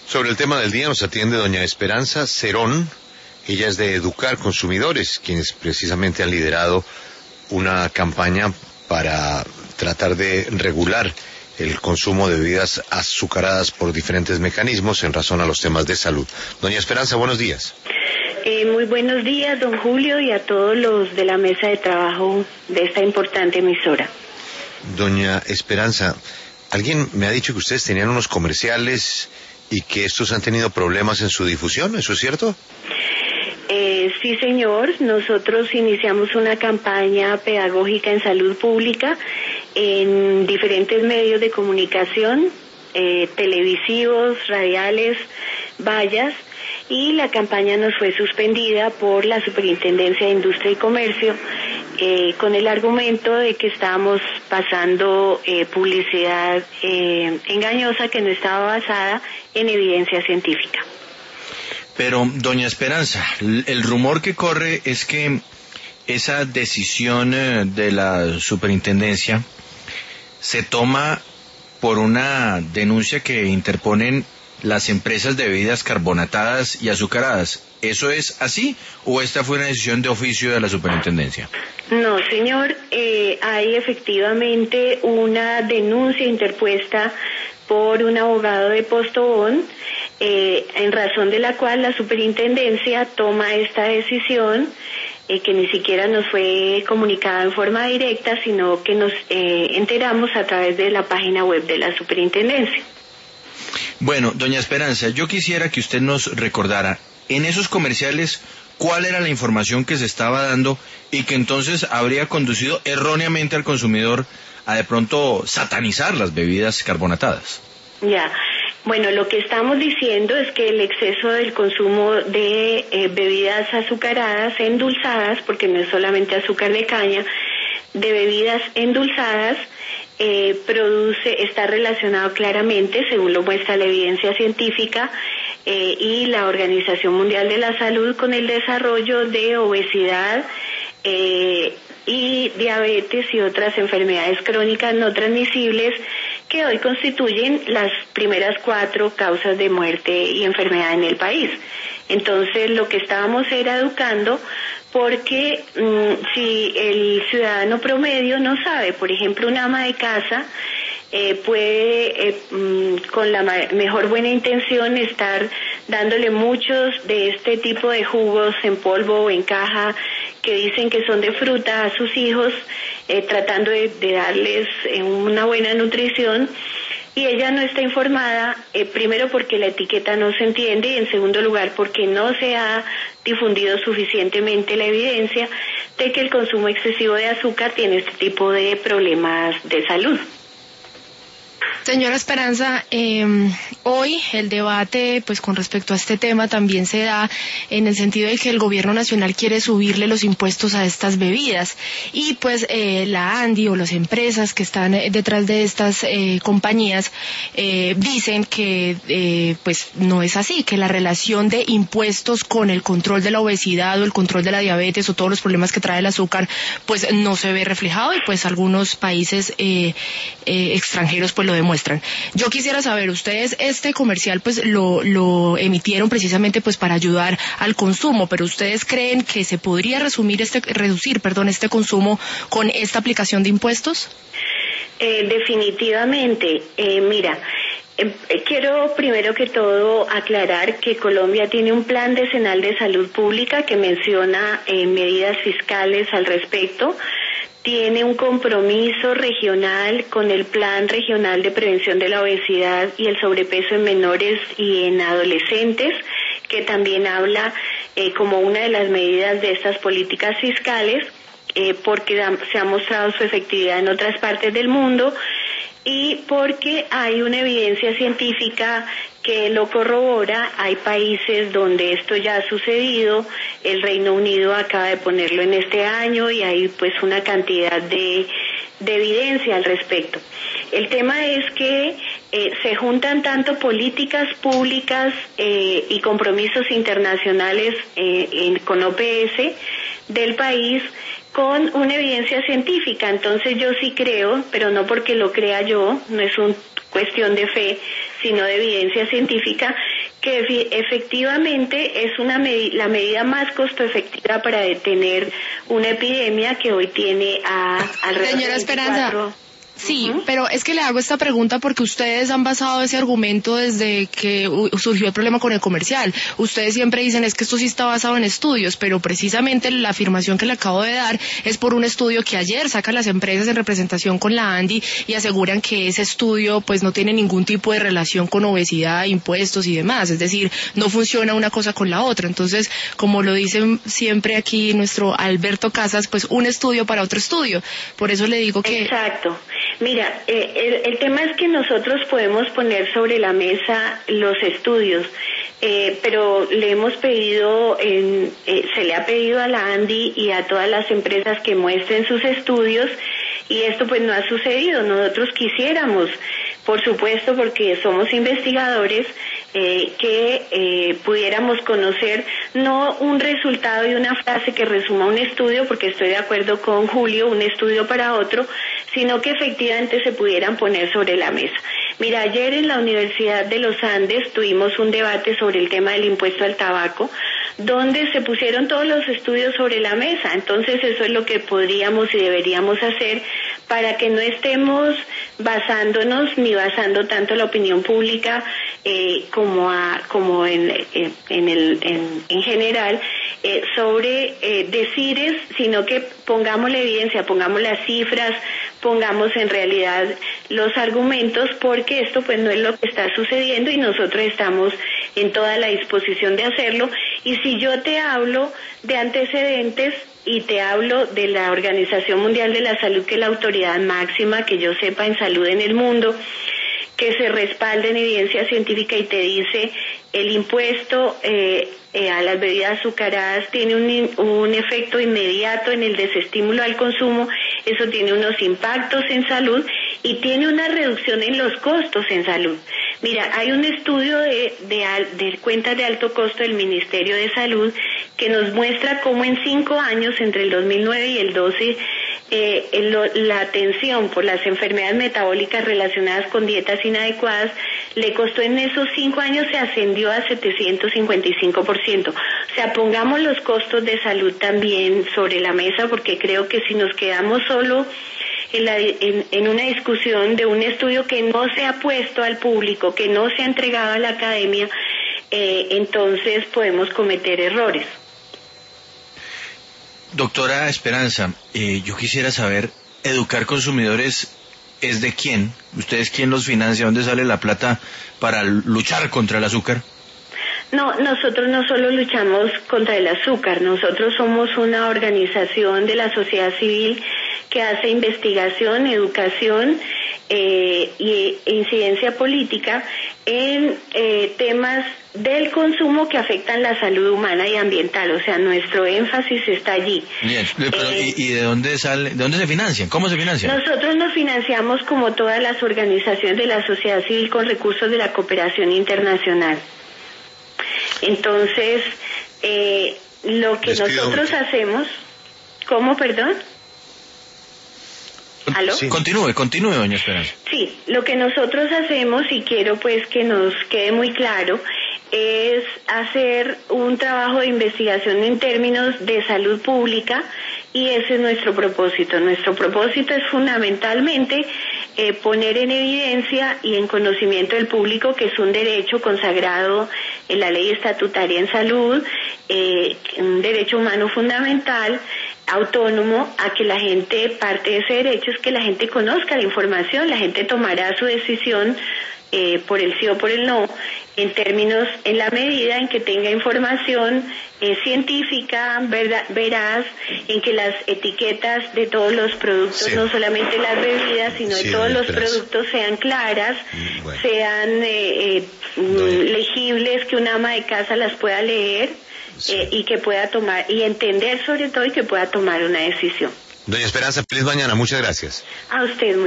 Sobre el tema del día nos atiende doña Esperanza Cerón. Ella es de Educar Consumidores, quienes precisamente han liderado una campaña para tratar de regular el consumo de bebidas azucaradas por diferentes mecanismos en razón a los temas de salud. Doña Esperanza, buenos días. Muy buenos días, don Julio, y a todos los de la mesa de trabajo de esta importante emisora. Doña Esperanza, alguien me ha dicho que ustedes tenían unos comerciales y que estos han tenido problemas en su difusión, ¿eso es cierto? Sí, señor. Nosotros iniciamos una campaña pedagógica en salud pública en diferentes medios de comunicación, televisivos, radiales, vallas, y la campaña nos fue suspendida por la Superintendencia de Industria y Comercio con el argumento de que estábamos pasando publicidad engañosa que no estaba basada en evidencia científica. Pero, doña Esperanza, el rumor que corre es que esa decisión de la superintendencia se toma por una denuncia que interponen las empresas de bebidas carbonatadas y azucaradas. ¿Eso es así o esta fue una decisión de oficio de la superintendencia? No, señor, hay efectivamente una denuncia interpuesta por un abogado de Postobón, en razón de la cual la superintendencia toma esta decisión, que ni siquiera nos fue comunicada en forma directa, sino que nos enteramos a través de la página web de la superintendencia. Bueno, doña Esperanza, yo quisiera que usted nos recordara, en esos comerciales, cuál era la información que se estaba dando y que entonces habría conducido erróneamente al consumidor a de pronto satanizar las bebidas carbonatadas. Ya, bueno, lo que estamos diciendo es que el exceso del consumo de bebidas azucaradas, endulzadas, porque no es solamente azúcar de caña, de bebidas endulzadas, está relacionado claramente, según lo muestra la evidencia científica y la Organización Mundial de la Salud, con el desarrollo de obesidad y diabetes y otras enfermedades crónicas no transmisibles que hoy constituyen las primeras 4 causas de muerte y enfermedad en el país. Entonces, lo que estábamos era educando, porque si el ciudadano promedio no sabe, por ejemplo, una ama de casa puede con la mejor buena intención estar dándole muchos de este tipo de jugos en polvo o en caja que dicen que son de fruta a sus hijos, tratando de darles una buena nutrición, y ella no está informada, primero porque la etiqueta no se entiende y en segundo lugar porque no se ha difundido suficientemente la evidencia de que el consumo excesivo de azúcar tiene este tipo de problemas de salud. Señora Esperanza, hoy el debate pues con respecto a este tema también se da en el sentido de que el gobierno nacional quiere subirle los impuestos a estas bebidas y pues la ANDI o las empresas que están detrás de estas compañías dicen que pues no es así, que la relación de impuestos con el control de la obesidad o el control de la diabetes o todos los problemas que trae el azúcar pues no se ve reflejado y pues algunos países extranjeros pues lo demuestran. Yo quisiera saber, ustedes este comercial pues lo emitieron precisamente pues para ayudar al consumo, pero ustedes creen que se podría reducir este consumo con esta aplicación de impuestos? Definitivamente, mira, quiero primero que todo aclarar que Colombia tiene un plan decenal de salud pública que menciona medidas fiscales al respecto. Tiene un compromiso regional con el Plan Regional de Prevención de la Obesidad y el Sobrepeso en menores y en adolescentes, que también habla como una de las medidas de estas políticas fiscales, porque se ha mostrado su efectividad en otras partes del mundo y porque hay una evidencia científica que lo corrobora. Hay países donde esto ya ha sucedido, el Reino Unido acaba de ponerlo en este año y hay pues una cantidad de evidencia al respecto. El tema es que se juntan tanto políticas públicas y compromisos internacionales con OPS del país con una evidencia científica. Entonces yo sí creo, pero no porque lo crea yo, no es una cuestión de fe, sino de evidencia científica, que efectivamente es la medida más costo efectiva para detener una epidemia que hoy tiene alrededor Señora de 24... Esperanza, sí, pero es que le hago esta pregunta porque ustedes han basado ese argumento desde que surgió el problema con el comercial. Ustedes siempre dicen es que esto sí está basado en estudios, pero precisamente la afirmación que le acabo de dar es por un estudio que ayer sacan las empresas en representación con la ANDI y aseguran que ese estudio pues no tiene ningún tipo de relación con obesidad, impuestos y demás. Es decir, no funciona una cosa con la otra. Entonces, como lo dicen siempre aquí nuestro Alberto Casas, pues un estudio para otro estudio. Por eso le digo que... Exacto. Mira, el tema es que nosotros podemos poner sobre la mesa los estudios, pero le hemos pedido, se le ha pedido a la ANDI y a todas las empresas que muestren sus estudios y esto pues no ha sucedido. Nosotros quisiéramos, por supuesto, porque somos investigadores, que pudiéramos conocer no un resultado y una frase que resuma un estudio, porque estoy de acuerdo con Julio, un estudio para otro, sino que efectivamente se pudieran poner sobre la mesa. Mira, ayer en la Universidad de los Andes tuvimos un debate sobre el tema del impuesto al tabaco, donde se pusieron todos los estudios sobre la mesa. Entonces eso es lo que podríamos y deberíamos hacer para que no estemos basándonos ni basando tanto la opinión pública como en general sobre decires, sino que pongamos la evidencia, pongamos las cifras, pongamos en realidad los argumentos, porque esto pues no es lo que está sucediendo y nosotros estamos en toda la disposición de hacerlo. Y si yo te hablo de antecedentes y te hablo de la Organización Mundial de la Salud, que es la autoridad máxima que yo sepa en salud en el mundo, que se respalda en evidencia científica y te dice el impuesto a las bebidas azucaradas tiene un efecto inmediato en el desestímulo al consumo, eso tiene unos impactos en salud y tiene una reducción en los costos en salud. Mira, hay un estudio de cuentas de alto costo del Ministerio de Salud que nos muestra cómo en 5 años, entre el 2009 y el 12, la atención por las enfermedades metabólicas relacionadas con dietas inadecuadas le costó en esos 5 años, se ascendió a 755%. O sea, pongamos los costos de salud también sobre la mesa, porque creo que si nos quedamos solo en una discusión de un estudio que no se ha puesto al público, que no se ha entregado a la academia, entonces podemos cometer errores. Doctora Esperanza, yo quisiera saber, ¿Educar Consumidores es de quién? ¿Ustedes quién los financia? ¿Dónde sale la plata para luchar contra el azúcar? No, nosotros no solo luchamos contra el azúcar, nosotros somos una organización de la sociedad civil que hace investigación, educación e incidencia política en temas del consumo que afectan la salud humana y ambiental. O sea, nuestro énfasis está allí. Bien, pero ¿y de dónde sale, de dónde se financian? ¿Cómo se financian? Nosotros nos financiamos como todas las organizaciones de la sociedad civil con recursos de la cooperación internacional. Entonces, lo que nosotros hacemos... ¿Cómo, perdón? ¿Aló? Sí. Continúe, doña Esperanza. Sí, lo que nosotros hacemos, y quiero pues que nos quede muy claro, es hacer un trabajo de investigación en términos de salud pública, y ese es nuestro propósito. Nuestro propósito es fundamentalmente poner en evidencia y en conocimiento del público que es un derecho consagrado en la ley estatutaria en salud, un derecho humano fundamental, autónomo, a que la gente, parte de ese derecho es que la gente conozca la información, la gente tomará su decisión por el sí o por el no, en la medida en que tenga información científica, veraz, en que las etiquetas de todos los productos, no solamente las bebidas, sino de todos los productos sean claras, sean legibles, que un ama de casa las pueda leer y que pueda tomar, y entender sobre todo, y que pueda tomar una decisión. Doña Esperanza, feliz mañana, muchas gracias. A usted,